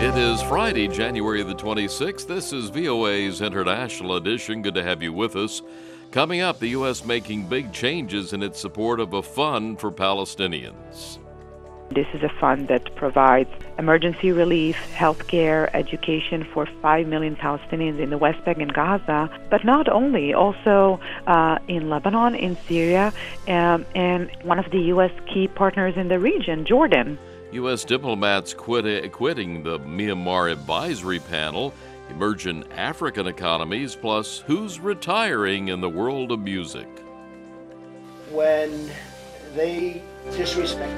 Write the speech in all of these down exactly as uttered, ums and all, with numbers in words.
It is Friday, January the twenty-sixth. This is V O A's International Edition. Good to have you with us. Coming up, the U S making big changes in its support of a fund for Palestinians. This is a fund that provides emergency relief, healthcare, education for five million Palestinians in the West Bank and Gaza, but not only, also uh, in Lebanon, in Syria, um, and one of the U S key partners in the region, Jordan. U S diplomats quit, quitting the Myanmar Advisory Panel, emerging African economies, plus who's retiring in the world of music. When they disrespect.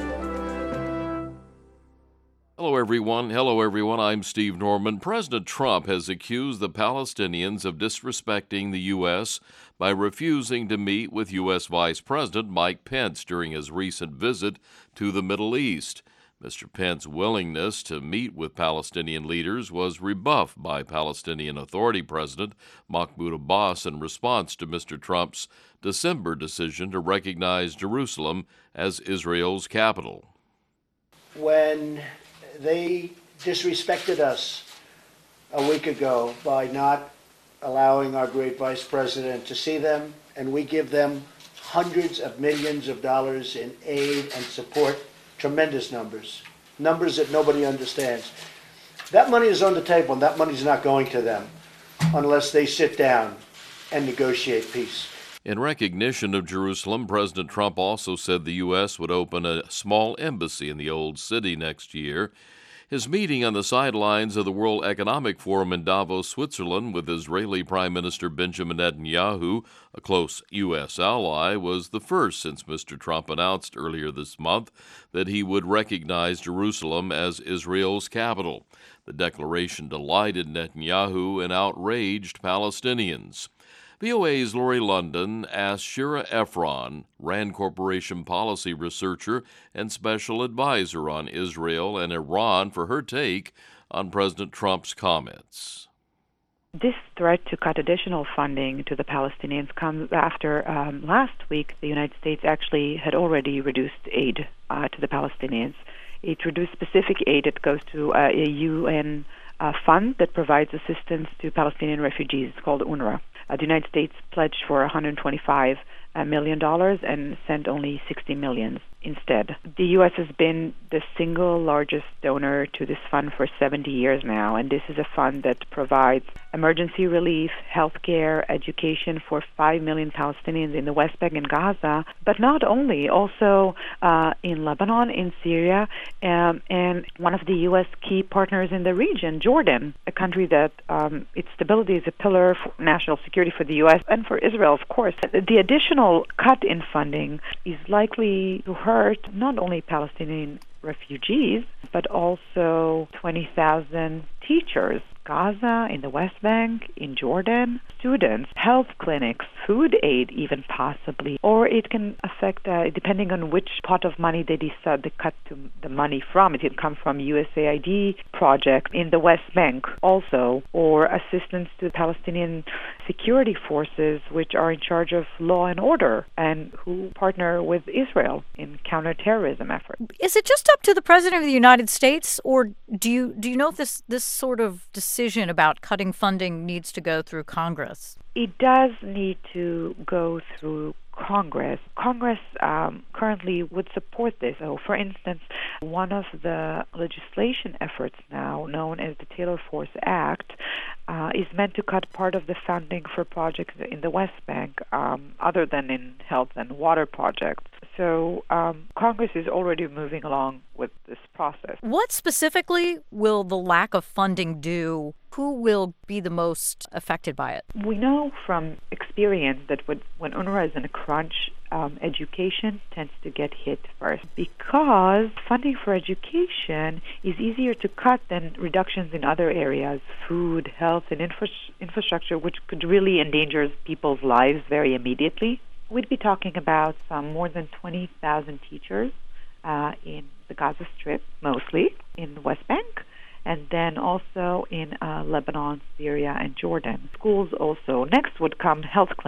Hello, everyone. Hello, everyone. I'm Steve Norman. President Trump has accused the Palestinians of disrespecting the U S by refusing to meet with U S Vice President Mike Pence during his recent visit to the Middle East. Mister Pence's willingness to meet with Palestinian leaders was rebuffed by Palestinian Authority President Mahmoud Abbas in response to Mister Trump's December decision to recognize Jerusalem as Israel's capital. When they disrespected us a week ago by not allowing our great vice president to see them, and we give them hundreds of millions of dollars in aid and support, tremendous numbers, numbers that nobody understands. That money is on the table, and that money is not going to them unless they sit down and negotiate peace. In recognition of Jerusalem, President Trump also said the U S would open a small embassy in the Old City next year. His meeting on the sidelines of the World Economic Forum in Davos, Switzerland, with Israeli Prime Minister Benjamin Netanyahu, a close U S ally, was the first since Mister Trump announced earlier this month that he would recognize Jerusalem as Israel's capital. The declaration delighted Netanyahu and outraged Palestinians. V O A's Lori London asked Shira Efron, Rand Corporation policy researcher and special advisor on Israel and Iran, for her take on President Trump's comments. This threat to cut additional funding to the Palestinians comes after um, last week the United States actually had already reduced aid uh, to the Palestinians. It reduced specific aid that goes to uh, a U N uh, fund that provides assistance to Palestinian refugees. It's called UNRWA. Uh, the United States pledged for one hundred twenty-five million dollars and sent only sixty million dollars instead. The U S has been the single largest donor to this fund for seventy years now, and this is a fund that provides emergency relief, healthcare, education for five million Palestinians in the West Bank and Gaza, but not only, also uh, in Lebanon, in Syria, um, and one of the U S key partners in the region, Jordan, a country that um, its stability is a pillar for national security for the U S and for Israel, of course. The additional cut in funding is likely to hurt not only Palestinian refugees, but also twenty thousand teachers, Gaza, in the West Bank, in Jordan, students, health clinics, food aid even possibly, or it can affect, uh, depending on which pot of money they decide to cut to the money from. It can come from U S A I D projects in the West Bank also, or assistance to Palestinian security forces which are in charge of law and order and who partner with Israel in counterterrorism efforts. Is it just up to the President of the United States, or do you do you know if this, this sort of decision about cutting funding needs to go through Congress? It does need to go through Congress. Congress um, currently would support this. So, for instance, one of the legislation efforts now, known as the Taylor Force Act, uh, is meant to cut part of the funding for projects in the West Bank, um, other than in health and water projects. So um, Congress is already moving along with this process. What specifically will the lack of funding do? Who will be the most affected by it? We know from experience that when, when UNRWA is in a crunch, um, education tends to get hit first, because funding for education is easier to cut than reductions in other areas, food, health, and infra- infrastructure, which could really endanger people's lives very immediately. We'd be talking about some more than twenty thousand teachers uh, in the Gaza Strip, mostly in the West Bank, and then also in uh, Lebanon, Syria, and Jordan. Schools also. Next would come health clinics.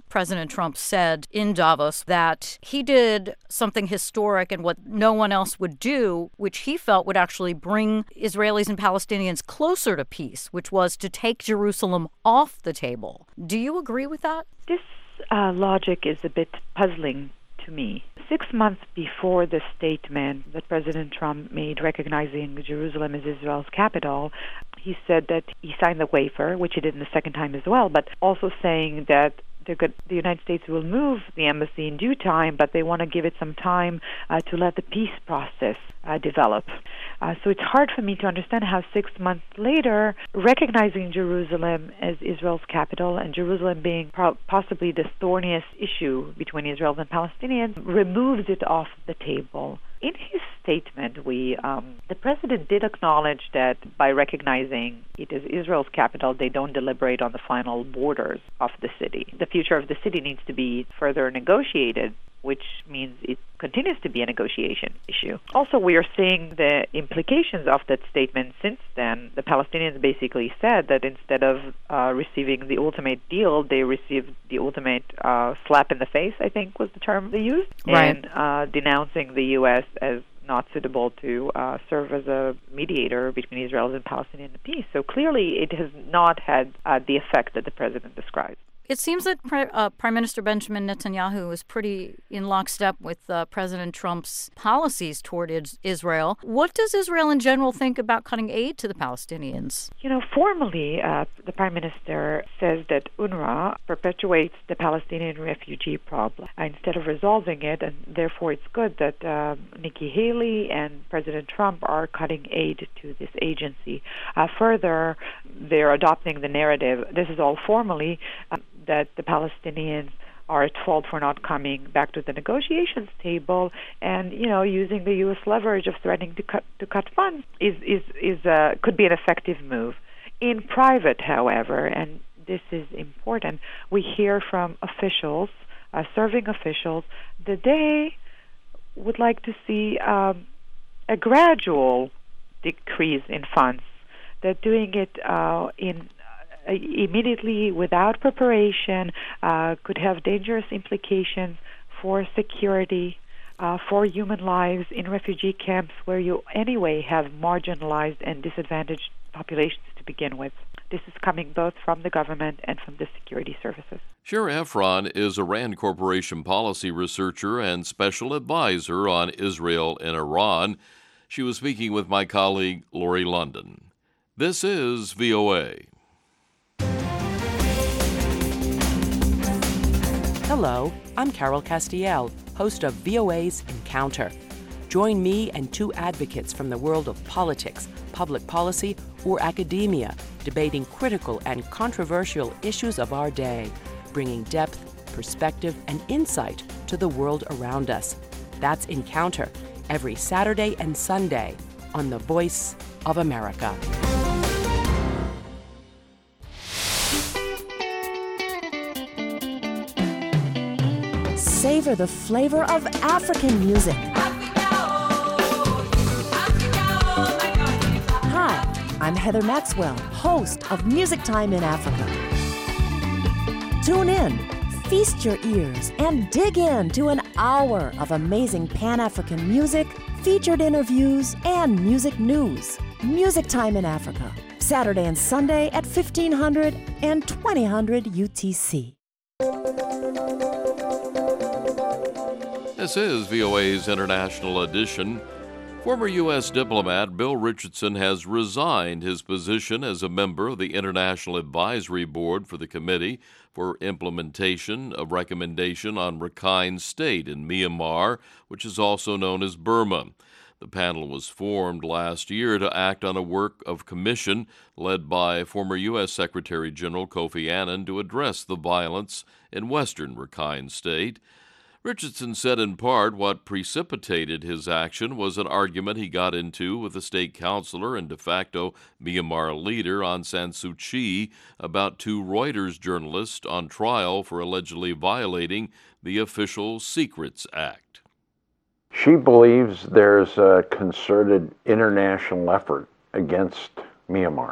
President Trump said in Davos that he did something historic and what no one else would do, which he felt would actually bring Israelis and Palestinians closer to peace, which was to take Jerusalem off the table. Do you agree with that? This uh, logic is a bit puzzling to me. Six months before the statement that President Trump made recognizing Jerusalem as Israel's capital, he said that he signed the waiver, which he did in the second time as well, but also saying that the United States will move the embassy in due time, but they want to give it some time uh, to let the peace process uh, develop. Uh, so it's hard for me to understand how six months later, recognizing Jerusalem as Israel's capital and Jerusalem being pro- possibly the thorniest issue between Israel and Palestinians, removes it off the table. In his statement, we um, the president did acknowledge that by recognizing it as Israel's capital, they don't deliberate on the final borders of the city. The future of the city needs to be further negotiated, which means it continues to be a negotiation issue. Also, we are seeing the implications of that statement since then. The Palestinians basically said that instead of uh, receiving the ultimate deal, they received the ultimate uh, slap in the face, I think was the term they used, right. and uh, denouncing the U S as not suitable to uh, serve as a mediator between Israel and Palestinian peace. So clearly it has not had uh, the effect that the president described. It seems that Pre- uh, Prime Minister Benjamin Netanyahu is pretty in lockstep with uh, President Trump's policies toward is- Israel. What does Israel in general think about cutting aid to the Palestinians? You know, formally, uh, the Prime Minister says that UNRWA perpetuates the Palestinian refugee problem uh, instead of resolving it, and therefore it's good that uh, Nikki Haley and President Trump are cutting aid to this agency. Uh, further, they're adopting the narrative, this is all formally, uh, that the Palestinians are at fault for not coming back to the negotiations table, and you know, using the U S leverage of threatening to cut to cut funds is is is uh, could be an effective move. In private, however, and this is important, we hear from officials, uh, serving officials, that they would like to see um, a gradual decrease in funds. They're doing it uh, in. immediately without preparation uh, could have dangerous implications for security, uh, for human lives in refugee camps where you anyway have marginalized and disadvantaged populations to begin with. This is coming both from the government and from the security services. Shira Efron is a RAND Corporation policy researcher and special advisor on Israel and Iran. She was speaking with my colleague Lori London. This is V O A. Hello, I'm Carol Castiel, host of V O A's Encounter. Join me and two advocates from the world of politics, public policy, or academia, debating critical and controversial issues of our day, bringing depth, perspective, and insight to the world around us. That's Encounter, every Saturday and Sunday on The Voice of America. Savor the flavor of African music. Hi, I'm Heather Maxwell, host of Music Time in Africa. Tune in, feast your ears, and dig into an hour of amazing Pan-African music, featured interviews, and music news. Music Time in Africa, Saturday and Sunday at fifteen hundred and twenty hundred U T C. This is V O A's International Edition. Former U S diplomat Bill Richardson has resigned his position as a member of the International Advisory Board for the Committee for Implementation of Recommendation on Rakhine State in Myanmar, which is also known as Burma. The panel was formed last year to act on a work of commission led by former U S Secretary General Kofi Annan to address the violence in western Rakhine State. Richardson said in part what precipitated his action was an argument he got into with the state councilor and de facto Myanmar leader Aung San Suu Kyi about two Reuters journalists on trial for allegedly violating the Official Secrets Act. She believes there's a concerted international effort against Myanmar,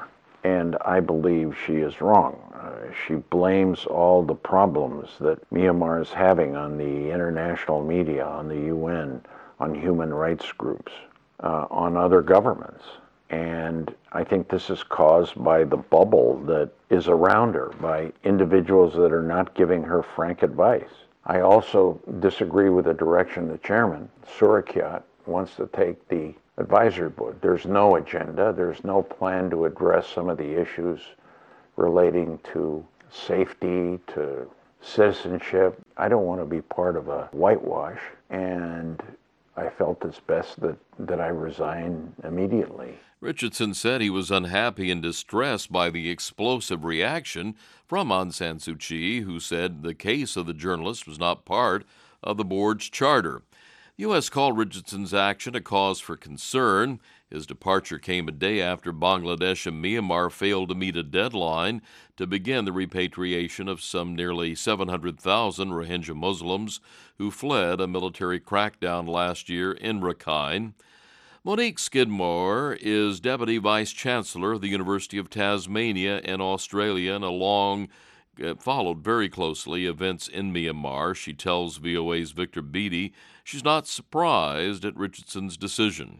and I believe she is wrong. Uh, she blames all the problems that Myanmar is having on the international media, on the U N, on human rights groups, uh, on other governments. And I think this is caused by the bubble that is around her, by individuals that are not giving her frank advice. I also disagree with the direction the chairman, Surakyat, wants to take the advisory board. There's no agenda. There's no plan to address some of the issues relating to safety, to citizenship. I don't want to be part of a whitewash, and I felt it's best that, that I resign immediately. Richardson said he was unhappy and distressed by the explosive reaction from Aung San Suu Kyi, who said the case of the journalist was not part of the board's charter. The U S called Richardson's action a cause for concern. His departure came a day after Bangladesh and Myanmar failed to meet a deadline to begin the repatriation of some nearly seven hundred thousand Rohingya Muslims who fled a military crackdown last year in Rakhine. Monique Skidmore is Deputy Vice Chancellor of the University of Tasmania in Australia and along uh, followed very closely events in Myanmar. She tells V O A's Victor Beattie she's not surprised at Richardson's decision.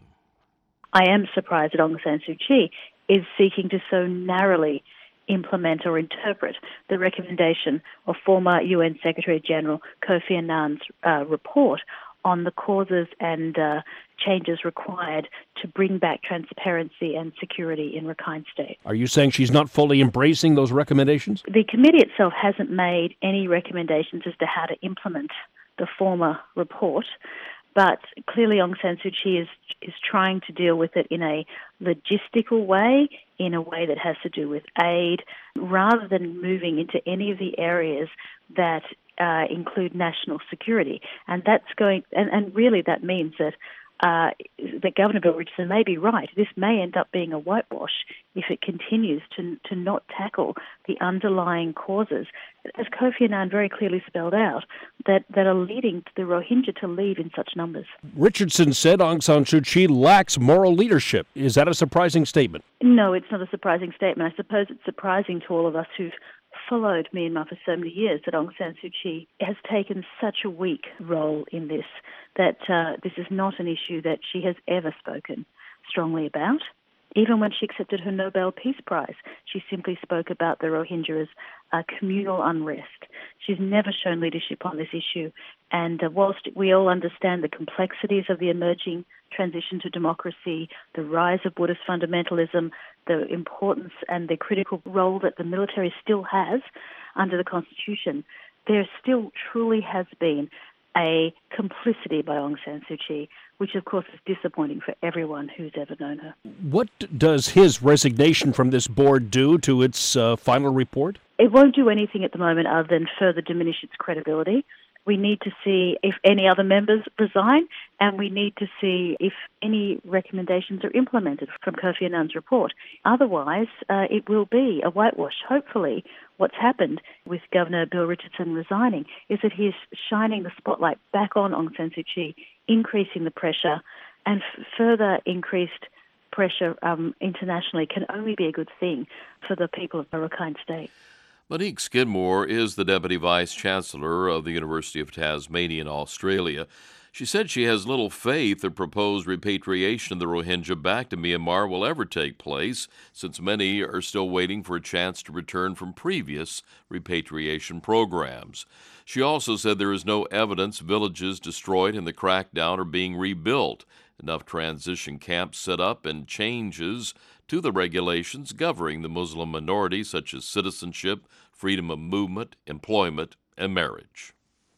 I am surprised that Aung San Suu Kyi is seeking to so narrowly implement or interpret the recommendation of former U N Secretary-General Kofi Annan's uh, report on the causes and uh, changes required to bring back transparency and security in Rakhine State. Are you saying she's not fully embracing those recommendations? The committee itself hasn't made any recommendations as to how to implement the former report, but clearly Aung San Suu Kyi is, is trying to deal with it in a logistical way, in a way that has to do with aid, rather than moving into any of the areas that uh, include national security. And that's going, and, and really that means that uh, that Governor Bill Richardson may be right. This may end up being a whitewash if it continues to to not tackle the underlying causes, as Kofi Annan very clearly spelled out, that, that are leading the Rohingya to leave in such numbers. Richardson said Aung San Suu Kyi lacks moral leadership. Is that a surprising statement? No, it's not a surprising statement. I suppose it's surprising to all of us who've followed Myanmar for so many years that Aung San Suu Kyi has taken such a weak role in this, that uh, this is not an issue that she has ever spoken strongly about. Even when she accepted her Nobel Peace Prize, she simply spoke about the Rohingya as uh, communal unrest. She's never shown leadership on this issue, and uh, whilst we all understand the complexities of the emerging transition to democracy, the rise of Buddhist fundamentalism, the importance and the critical role that the military still has under the Constitution, there still truly has been a complicity by Aung San Suu Kyi, which of course is disappointing for everyone who's ever known her. What does his resignation from this board do to its uh, final report? It won't do anything at the moment other than further diminish its credibility. We need to see if any other members resign, and we need to see if any recommendations are implemented from Kofi Annan's report. Otherwise, uh, it will be a whitewash. Hopefully, what's happened with Governor Bill Richardson resigning is that he's shining the spotlight back on Aung San Suu Kyi, increasing the pressure, and f- further increased pressure um, internationally can only be a good thing for the people of Rakhine State. Monique Skidmore is the Deputy Vice Chancellor of the University of Tasmania in Australia. She said she has little faith the proposed repatriation of the Rohingya back to Myanmar will ever take place, since many are still waiting for a chance to return from previous repatriation programs. She also said there is no evidence villages destroyed in the crackdown are being rebuilt. Enough transition camps set up and changes to the regulations governing the Muslim minority, such as citizenship, freedom of movement, employment, and marriage.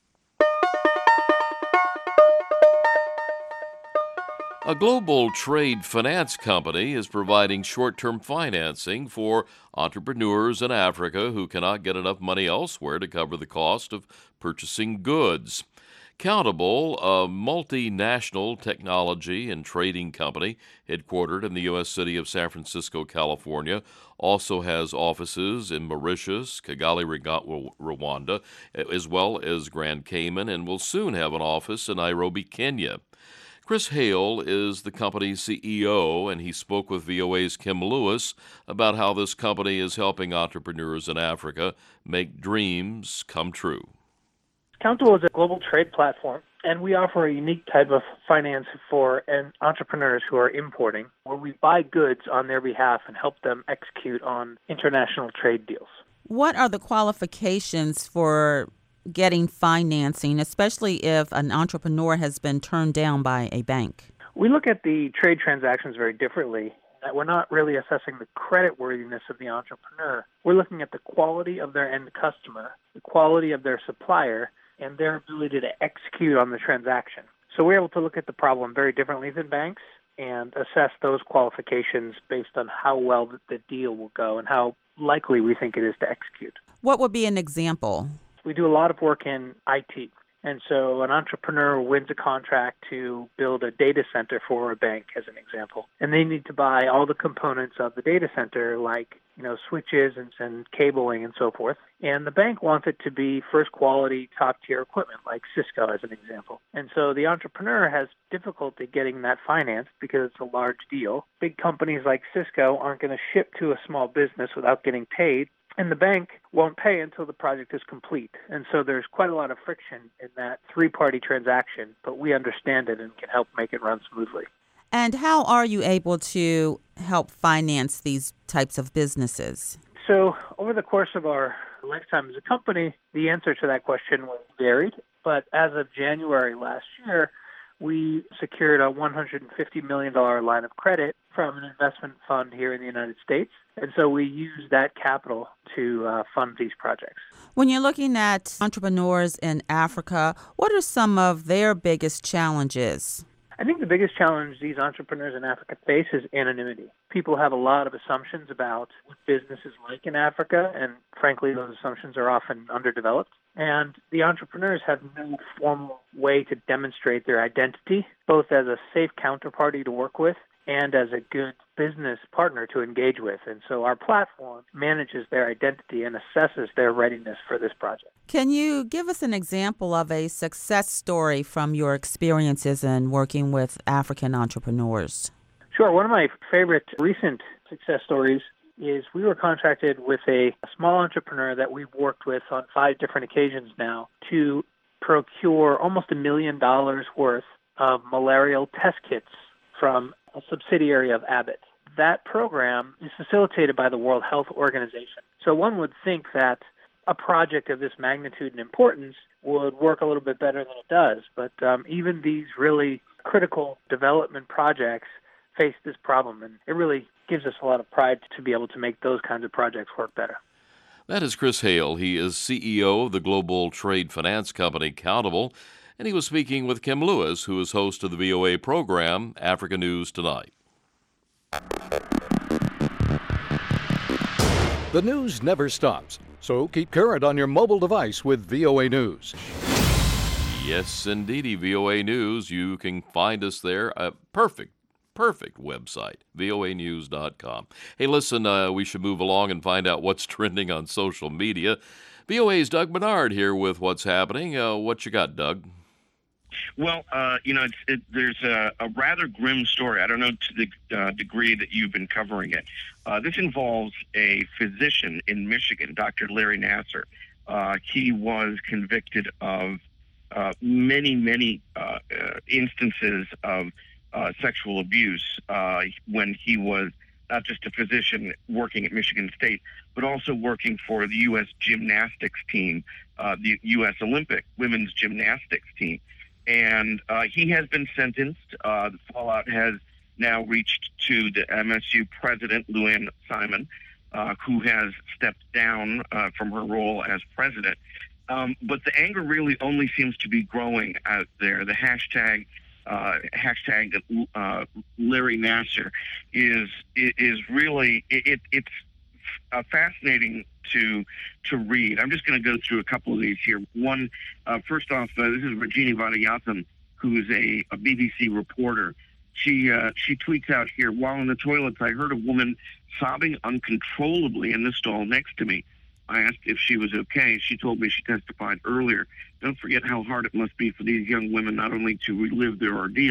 A global trade finance company is providing short-term financing for entrepreneurs in Africa who cannot get enough money elsewhere to cover the cost of purchasing goods. Countable, a multinational technology and trading company headquartered in the U S city of San Francisco, California, also has offices in Mauritius, Kigali, Rwanda, as well as Grand Cayman, and will soon have an office in Nairobi, Kenya. Chris Hale is the company's C E O, and he spoke with V O A's Kim Lewis about how this company is helping entrepreneurs in Africa make dreams come true. Countable is a global trade platform, and we offer a unique type of finance for an entrepreneurs who are importing, where we buy goods on their behalf and help them execute on international trade deals. What are the qualifications for getting financing, especially if an entrepreneur has been turned down by a bank? We look at the trade transactions very differently. That we're not really assessing the creditworthiness of the entrepreneur. We're looking at the quality of their end customer, the quality of their supplier, and their ability to execute on the transaction. So we're able to look at the problem very differently than banks and assess those qualifications based on how well the deal will go and how likely we think it is to execute. What would be an example? We do a lot of work in I T. And so an entrepreneur wins a contract to build a data center for a bank, as an example. And they need to buy all the components of the data center, like, you know, switches and, and cabling and so forth. And the bank wants it to be first quality, top-tier equipment, like Cisco, as an example. And so the entrepreneur has difficulty getting that financed because it's a large deal. Big companies like Cisco aren't going to ship to a small business without getting paid. And the bank won't pay until the project is complete. And so there's quite a lot of friction in that three-party transaction, but we understand it and can help make it run smoothly. And how are you able to help finance these types of businesses? So over the course of our lifetime as a company, the answer to that question was varied. But as of January last year, we secured a one hundred fifty million dollars line of credit from an investment fund here in the United States. And so we use that capital to uh, fund these projects. When you're looking at entrepreneurs in Africa, what are some of their biggest challenges? I think the biggest challenge these entrepreneurs in Africa face is anonymity. People have a lot of assumptions about what business is like in Africa, and frankly, those assumptions are often underdeveloped. And the entrepreneurs have no formal way to demonstrate their identity, both as a safe counterparty to work with and as a good business partner to engage with. And so our platform manages their identity and assesses their readiness for this project. Can you give us an example of a success story from your experiences in working with African entrepreneurs? Sure. One of my favorite recent success stories is we were contracted with a small entrepreneur that we've worked with on five different occasions now to procure almost a million dollars worth of malarial test kits from a subsidiary of Abbott. That program is facilitated by the World Health Organization. So one would think that a project of this magnitude and importance would work a little bit better than it does. But um, even these really critical development projects face this problem, and it really gives us a lot of pride to be able to make those kinds of projects work better. That is Chris Hale. He is C E O of the global trade finance company Countable, and he was speaking with Kim Lewis, who is host of the V O A program Africa News Tonight. The news never stops, so keep current on your mobile device with V O A News. Yes, indeedy, V O A News. You can find us there. A perfect, perfect website, V O A news dot com. Hey, listen, uh, we should move along and find out what's trending on social media. V O A's Doug Bernard here with what's happening. Uh, what you got, Doug? Well, uh, you know, it's, it, there's a, a rather grim story. I don't know to the uh, degree that you've been covering it. Uh, this involves a physician in Michigan, Doctor Larry Nassar. Uh, he was convicted of uh, many, many uh, uh, instances of uh, sexual abuse uh, when he was not just a physician working at Michigan State, but also working for the U S gymnastics team, uh, the U S Olympic women's gymnastics team. And uh, he has been sentenced. Uh, the fallout has now reached to the M S U president, Lou Anne Simon, uh, who has stepped down uh, from her role as president. Um, but the anger really only seems to be growing out there. The hashtag uh, hashtag uh, Larry Nassar is is really it, it's uh, fascinating to to read. I'm just going to go through a couple of these here. One, uh, first off, uh, this is Regina Vadayatham, who is a, a B B C reporter. She uh, she tweets out here, while in the toilets, I heard a woman sobbing uncontrollably in the stall next to me. I asked if she was okay. She told me she testified earlier. Don't forget how hard it must be for these young women not only to relive their ordeal,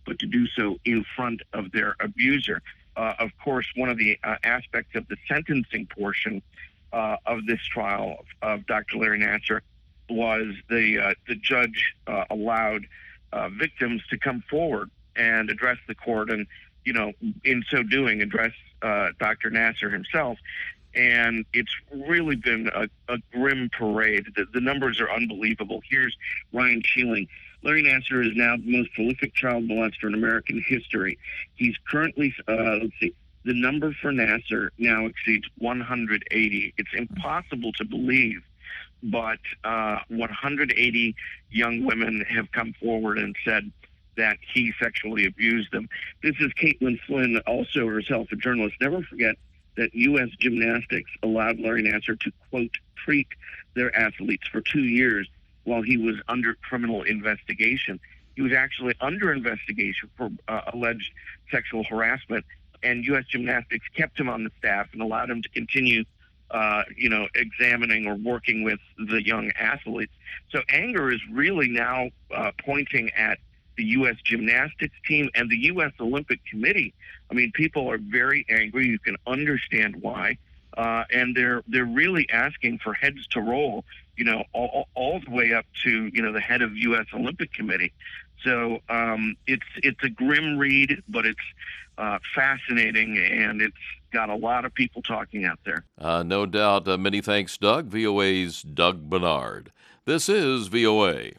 but to do so in front of their abuser. Uh, of course, one of the uh, aspects of the sentencing portion uh, of this trial of, of Doctor Larry Nassar was the uh, the judge uh, allowed uh, victims to come forward and address the court, and you know, in so doing, address uh, Doctor Nassar himself. And it's really been a, a grim parade. The, the numbers are unbelievable. Here's Ryan Keeling. Larry Nassar is now the most prolific child molester in American history. He's currently, uh, let's see, the number for Nassar now exceeds one hundred eighty. It's impossible to believe, but uh, one hundred eighty young women have come forward and said that he sexually abused them. This is Caitlin Flynn, also herself a journalist. Never forget that U S Gymnastics allowed Larry Nassar to, quote, treat their athletes for two years while he was under criminal investigation. He was actually under investigation for uh, alleged sexual harassment, and U S Gymnastics kept him on the staff and allowed him to continue, uh, you know, examining or working with the young athletes. So anger is really now uh, pointing at the U S Gymnastics team and the U S Olympic Committee. I mean, people are very angry. You can understand why. Uh, and they're they're really asking for heads to roll, you know, all, all the way up to, you know, the head of U S Olympic Committee. So um, it's it's a grim read, but it's uh, fascinating, and it's got a lot of people talking out there. Uh, no doubt. Uh, many thanks, Doug. V O A's Doug Bernard. This is V O A.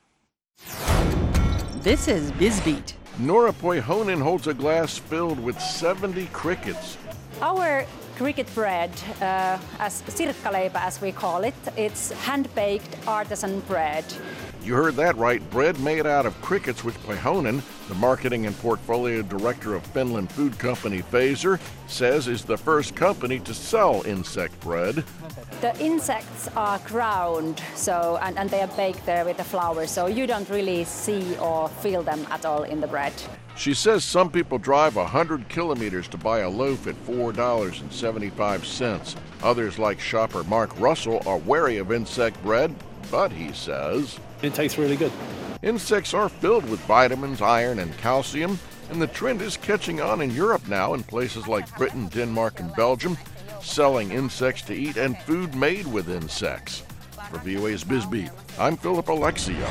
This is BizBeat. Nora Poihonen holds a glass filled with seventy crickets. Our cricket bread, uh, as sirkkaleipä as we call it, it's hand-baked artisan bread. You heard that right. Bread made out of crickets, which Poihonen, the marketing and portfolio director of Finland food company Fazer, says is the first company to sell insect bread. The insects are ground, so and, and they are baked there with the flour, so you don't really see or feel them at all in the bread. She says some people drive one hundred kilometers to buy a loaf at four dollars and seventy-five cents. Others, like shopper Mark Russell, are wary of insect bread, but he says it tastes really good. Insects are filled with vitamins, iron, and calcium, and the trend is catching on in Europe now in places like Britain, Denmark, and Belgium, selling insects to eat and food made with insects. For V O A's BizBeat, I'm Philip Alexio.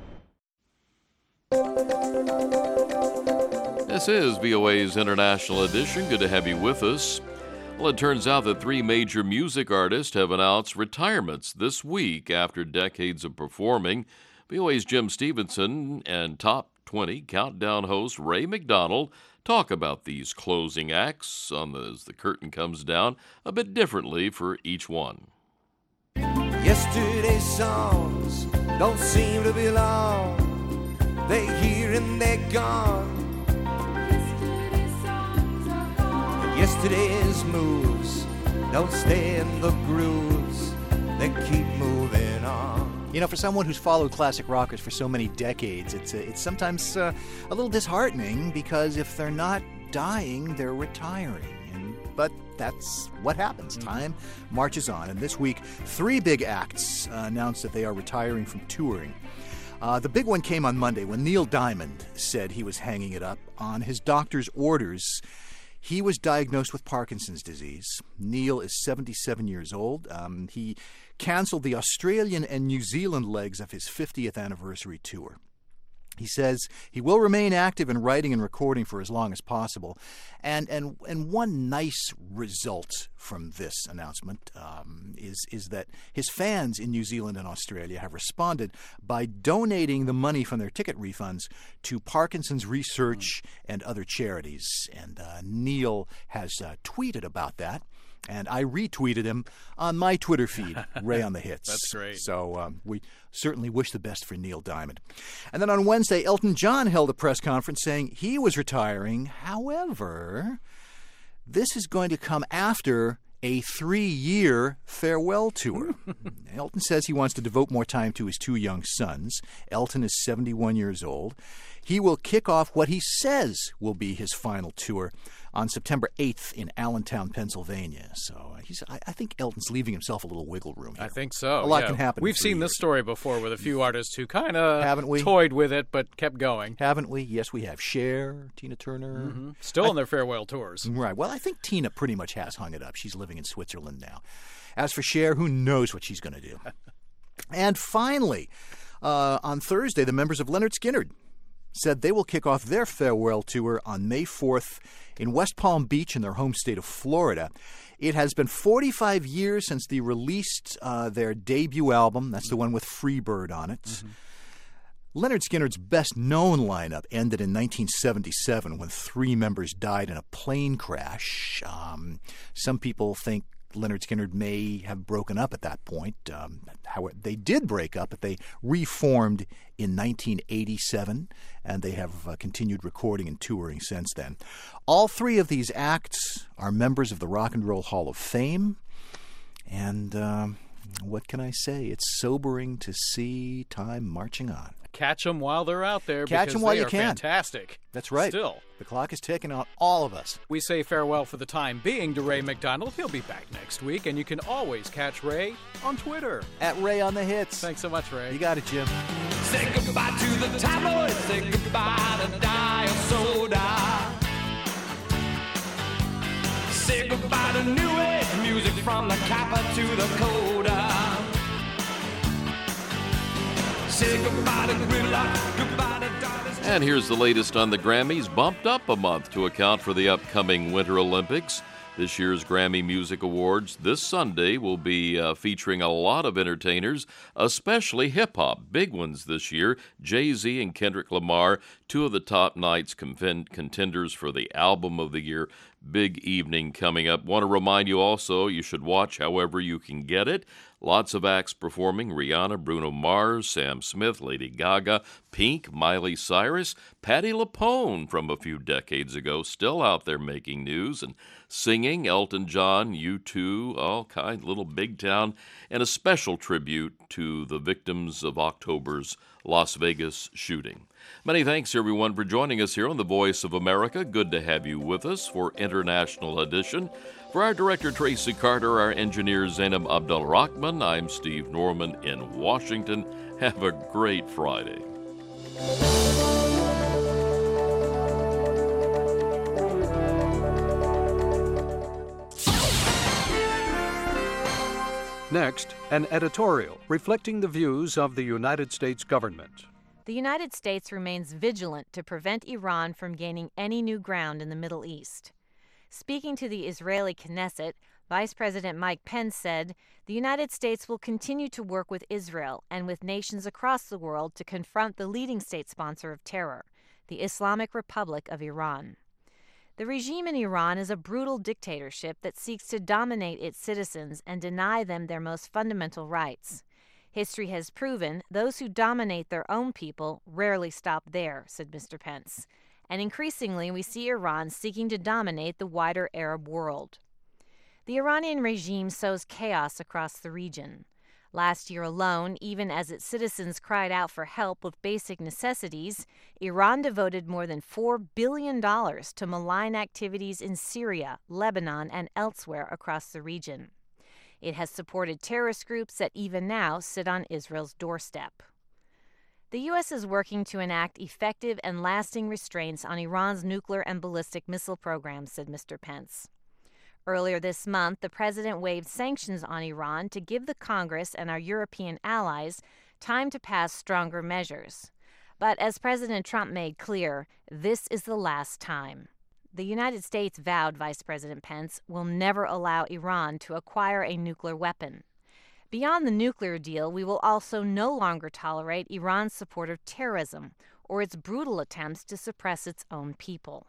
This is V O A's International Edition. Good to have you with us. Well, it turns out that three major music artists have announced retirements this week after decades of performing. V O A's Jim Stevenson and Top twenty Countdown host Ray McDonald talk about these closing acts on the, as the curtain comes down a bit differently for each one. Yesterday's songs don't seem to belong. They're here and they're gone. Yesterday's moves don't stay in the grooves. They keep moving on. You know, for someone who's followed classic rockers for so many decades, it's uh, it's sometimes uh, a little disheartening because if they're not dying, they're retiring. And, but that's what happens. Time marches on. And this week, three big acts uh, announced that they are retiring from touring. Uh, the big one came on Monday when Neil Diamond said he was hanging it up on his doctor's orders. He was diagnosed with Parkinson's disease. Neil is seventy-seven years old. Um, he canceled the Australian and New Zealand legs of his fiftieth anniversary tour. He says he will remain active in writing and recording for as long as possible. And and and one nice result from this announcement um, is, is that his fans in New Zealand and Australia have responded by donating the money from their ticket refunds to Parkinson's research and other charities. And uh, Neil has uh, tweeted about that. And I retweeted him on my Twitter feed, Ray on the Hits. That's great. So um, we certainly wish the best for Neil Diamond. And then on Wednesday, Elton John held a press conference saying he was retiring. However, this is going to come after a three-year farewell tour. Elton says he wants to devote more time to his two young sons. Elton is seventy-one years old. He will kick off what he says will be his final tour on September eighth in Allentown, Pennsylvania. So uh, he's, I, I think Elton's leaving himself a little wiggle room here. I think so. A lot yeah. can happen. We've seen years. this story before with a few artists who kind of haven't we toyed with it but kept going. Haven't we? Yes, we have. Cher, Tina Turner, mm-hmm. still I, on their farewell tours. Right. Well, I think Tina pretty much has hung it up. She's living in Switzerland now. As for Cher, who knows what she's going to do? And finally, uh, on Thursday, the members of Lynyrd Skynyrd said they will kick off their farewell tour on May fourth in West Palm Beach in their home state of Florida. It has been forty-five years since they released uh, their debut album. That's the one with Freebird on it. Mm-hmm. Lynyrd Skynyrd's best-known lineup ended in nineteen seventy-seven when three members died in a plane crash. Um, some people think Lynyrd Skynyrd may have broken up at that point. Um, however, they did break up, but they reformed in nineteen eighty-seven, and they have uh, continued recording and touring since then. All three of these acts are members of the Rock and Roll Hall of Fame, and um, what can I say? It's sobering to see time marching on. Catch them while they're out there. Catch them while you can. Fantastic. That's right. Still. The clock is ticking on all of us. We say farewell for the time being to Ray McDonald. He'll be back next week, and you can always catch Ray on Twitter. At Ray on the Hits. Thanks so much, Ray. You got it, Jim. Say goodbye to the tabloids. Say goodbye to Diet Soda. Say goodbye to New Age music from the Kappa to the Coda. Say goodbye to gridlock, goodbye to darkness. And here's the latest on the Grammys, bumped up a month to account for the upcoming Winter Olympics. This year's Grammy Music Awards this Sunday will be uh, featuring a lot of entertainers, especially hip-hop. Big ones this year, Jay-Z and Kendrick Lamar, two of the top nights contenders for the Album of the Year. Big evening coming up. Want to remind you also, you should watch however you can get it. Lots of acts performing: Rihanna, Bruno Mars, Sam Smith, Lady Gaga, Pink, Miley Cyrus, Patti LuPone from a few decades ago, still out there making news and singing, Elton John, U two, all kinds, little big town, and a special tribute to the victims of October's Las Vegas shooting. Many thanks, everyone, for joining us here on The Voice of America. Good to have you with us for International Edition. For our director, Tracy Carter, our engineer, Zainab Abdul-Rahman, I'm Steve Norman in Washington. Have a great Friday. Next, an editorial reflecting the views of the United States government. The United States remains vigilant to prevent Iran from gaining any new ground in the Middle East. Speaking to the Israeli Knesset, Vice President Mike Pence said, "The United States will continue to work with Israel and with nations across the world to confront the leading state sponsor of terror, the Islamic Republic of Iran." The regime in Iran is a brutal dictatorship that seeks to dominate its citizens and deny them their most fundamental rights. History has proven those who dominate their own people rarely stop there, said Mister Pence. And increasingly we see Iran seeking to dominate the wider Arab world. The Iranian regime sows chaos across the region. Last year alone, even as its citizens cried out for help with basic necessities, Iran devoted more than four billion dollars to malign activities in Syria, Lebanon, and elsewhere across the region. It has supported terrorist groups that even now sit on Israel's doorstep. The U S is working to enact effective and lasting restraints on Iran's nuclear and ballistic missile programs, said Mister Pence. Earlier this month, the president waived sanctions on Iran to give the Congress and our European allies time to pass stronger measures. But as President Trump made clear, this is the last time. The United States vowed, Vice President Pence, will never allow Iran to acquire a nuclear weapon. Beyond the nuclear deal, we will also no longer tolerate Iran's support of terrorism or its brutal attempts to suppress its own people.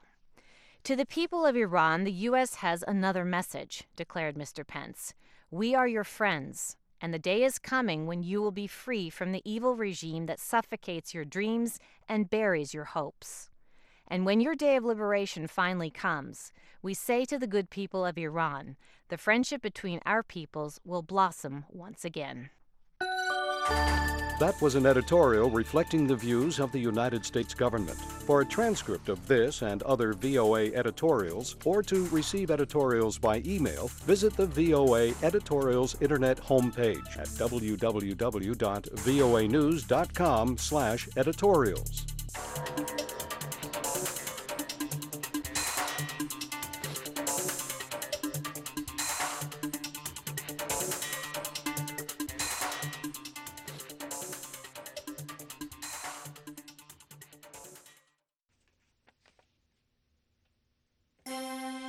To the people of Iran, the U S has another message, declared Mister Pence. We are your friends, and the day is coming when you will be free from the evil regime that suffocates your dreams and buries your hopes. And when your day of liberation finally comes, we say to the good people of Iran, the friendship between our peoples will blossom once again. That was an editorial reflecting the views of the United States government. For a transcript of this and other V O A editorials, or to receive editorials by email, visit the V O A Editorials Internet homepage at w w w dot voa news dot com slash editorials.